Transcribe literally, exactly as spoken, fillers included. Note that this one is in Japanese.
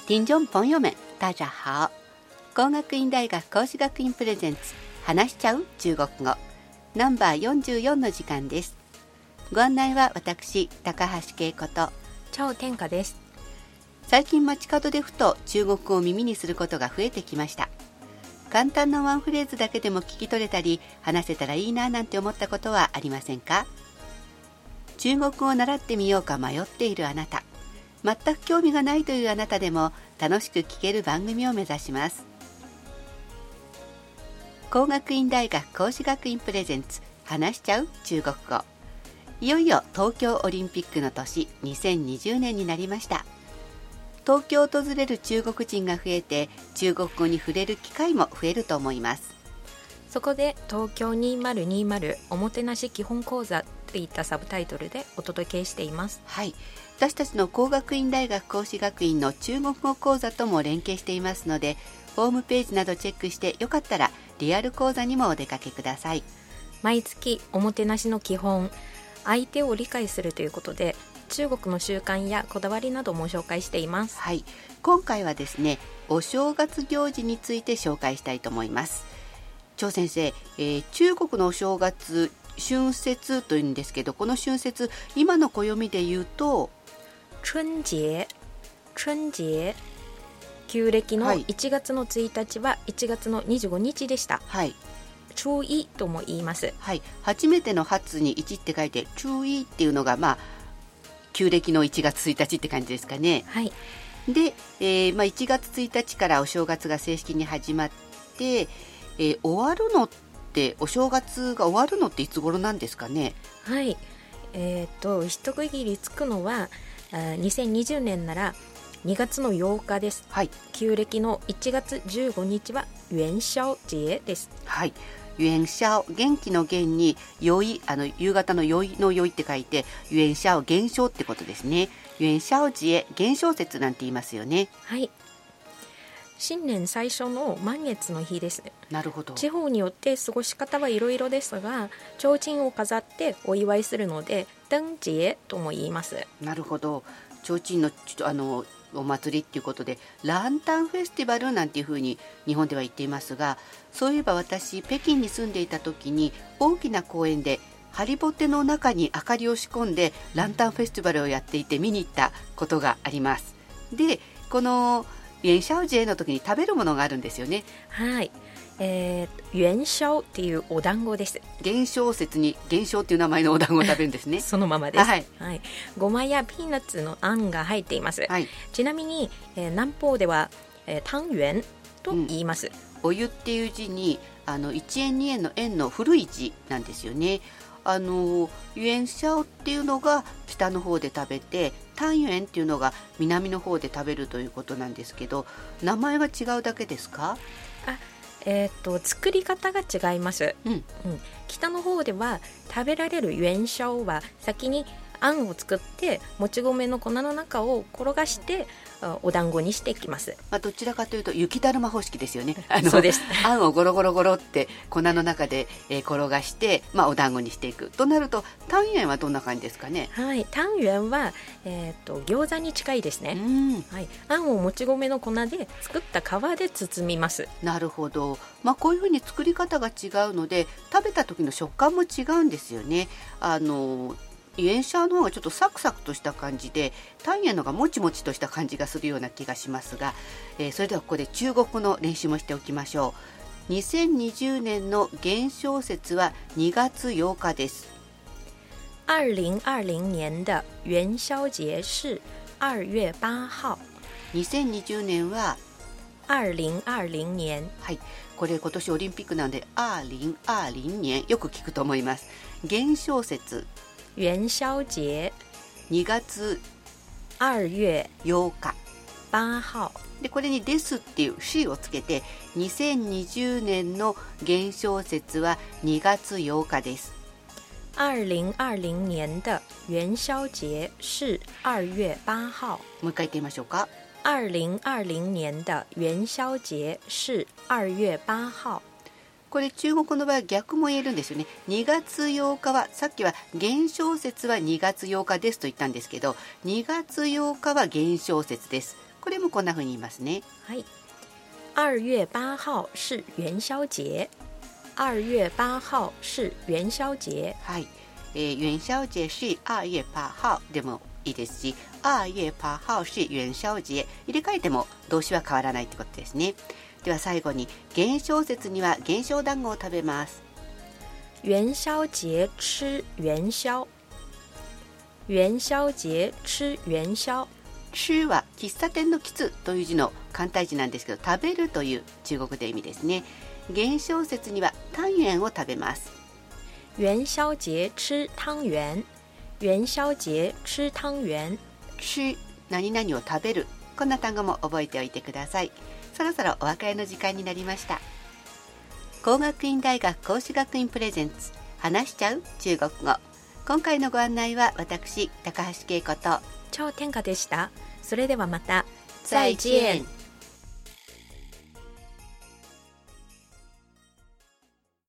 听众朋友们大家好。工学院大学講師学院プレゼンツ話しちゃう中国語ナンバーよんじゅうよんの時間です。ご案内は私高橋恵子と超天下です。 最近街角でふと中国語を耳にすることが増えてきました。簡単なワンフレーズだけでも聞き取れたり話せたらいいななんて思ったことはありませんか？中国語を習ってみようか迷っているあなた、全く興味がないというあなたでも楽しく聞ける番組を目指します。工学院大学講師学院プレゼンツ話しちゃう中国語。いよいよ東京オリンピックの年にせんにじゅうねんになりました。東京を訪れる中国人が増えて中国語に触れる機会も増えると思います。 そこで東京にせんにじゅうおもてなし基本講座といったサブタイトルでお届けしています。 はい、私たちの工学院大学講師学院の中国語講座とも連携していますので、ホームページなどチェックしてよかったらリアル講座にもお出かけください。 毎月おもてなしの基本、相手を理解するということで中国の習慣やこだわりなども紹介しています。 はい、今回はですね、お正月行事について紹介したいと思います。張先生、えー、中国のお正月春節というんですけど、この春節今の暦で言うと春節春節旧暦のいちがつのついたちはいちがつのにじゅうごにちでした。 はい、 初一とも言います。 はい、初めての初にいちって書いて初一っていうのが、まあ旧暦のいちがつついたちって感じですかね。 はい。 で、えーまあ、いちがつついたちからお正月が正式に始まって、えー、終わるのってお正月が終わるのっていつ頃なんですかね。 はい、えー、と一区切りつくのはにせんにじゅうねんならにがつのようかです。 はい、 旧暦のいちがつじゅうごにちは元宵節です。 はい、元宵、元気の元に宵、あの夕方の宵の宵って書いて元宵、元宵ってことですね。元宵節、元宵節なんて言いますよね。 はい、新年最初の満月の日です。 なるほど。 地方によって過ごし方はいろいろですが、提灯を飾ってお祝いするので灯節とも言います。 なるほど。提灯のあのお祭りっていうことでランタンフェスティバルなんていうふうに日本では言っていますが、そういえば私北京に住んでいた時に大きな公園でハリボテの中に明かりを仕込んでランタンフェスティバルをやっていて見に行ったことがあります。で、この元宵節の時に食べるものがあるんですよね。 はい、えー、元宵っていうお団子です。 元宵節に元宵っていう名前のお団子を食べるんですね。 そのままです。 はいはい、ごまやピーナッツのあんが入っています。 はい、 ちなみに、えー、南方では、えー、湯圓と言います。うん、 お湯っていう字にあのいちえんにえんの円の古い字なんですよね。あの元宵っていうのが北の方で食べて、湯圓っていうのが南の方で食べるということなんですけど、名前は違うだけですか？ あ、えー、と作り方が違います。 うんうん、 北の方では食べられる元宵は先にあんを作ってもち米の粉の中を転がしてお団子にしていきます。 まあ、どちらかというと雪だるま方式ですよね。あのそうです。 あんをゴロゴロゴロって粉の中で、えー、転がして、まあ、お団子にしていくとなると、湯圓はどんな感じですかね。 はい、湯圓は、えー、と餃子に近いですね。 うん、 はい、あんをもち米の粉で作った皮で包みます。 なるほど。まあ、こういうふうに作り方が違うので食べた時の食感も違うんですよね。あの元宵の方がちょっとサクサクとした感じで、湯圓のがもちもちとした感じがするような気がしますが、えー、それではここで中国語の練習もしておきましょう。にせんにじゅうねんの元宵節はにがつようかです。 二零二零年的元宵节是二月八号。 にせんにじゅうねんは二零二零年、 はい、これ今年オリンピックなので二零二零年よく聞くと思います。元宵節元宵节にがつ二月ようか八号で、これにですっていう C をつけてにせんにじゅうねんの元宵節はにがつようかです。 二零二零年的元宵节是二月八号。 もう一回言ってみましょうか。 二零二零年的元宵节是二月八号。 これ中国の場合は逆も言えるんですよね。にがつようかは、さっきは元宵節はにがつようかですと言ったんですけど、にがつようかは元宵節です。ここれもこんな風に言いますね。 はい。二月八号是元宵節。二月八号是元宵節。 はい、えー、元宵節是二月八号でもいいですし、二月八号是元宵節入れ替えても動詞は変わらないってことですね。では最後に、元宵節には元宵団子を食べます。 元宵節吃元宵。元宵節吃元宵。 吃は喫茶店の喫という字の簡体字なんですけど、食べるという中国で意味ですね。元宵節には湯圓を食べます。 元宵節吃湯圓。元宵節吃湯圓。 吃、何々を食べる、こんな単語も覚えておいてください。そろそろお別れの時間になりました。工学院大学講師学院プレゼンツ、話しちゃう中国語。今回のご案内は私高橋恵子と張天華でした。それではまた。 再見。